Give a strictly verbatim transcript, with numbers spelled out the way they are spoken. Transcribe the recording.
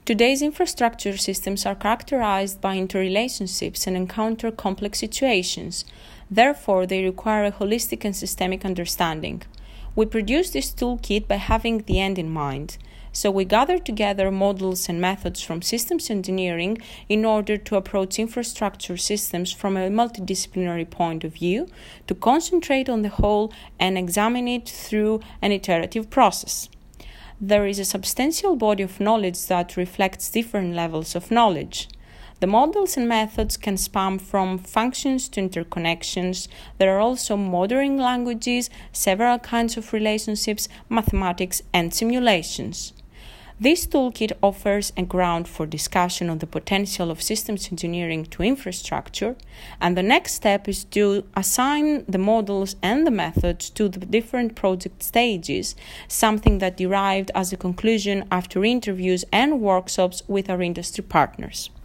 Today's infrastructure systems are characterized by interrelationships and encounter complex situations. Therefore, they require a holistic and systemic understanding. We produce this toolkit by having the end in mind. So we gather together models and methods from systems engineering in order to approach infrastructure systems from a multidisciplinary point of view, to concentrate on the whole and examine it through an iterative process. There is a substantial body of knowledge that reflects different levels of knowledge. The models and methods can span from functions to interconnections. There are also modeling languages, several kinds of relationships, mathematics, and simulations. This toolkit offers a ground for discussion on the potential of systems engineering to infrastructure, and the next step is to assign the models and the methods to the different project stages, something that derived as a conclusion after interviews and workshops with our industry partners.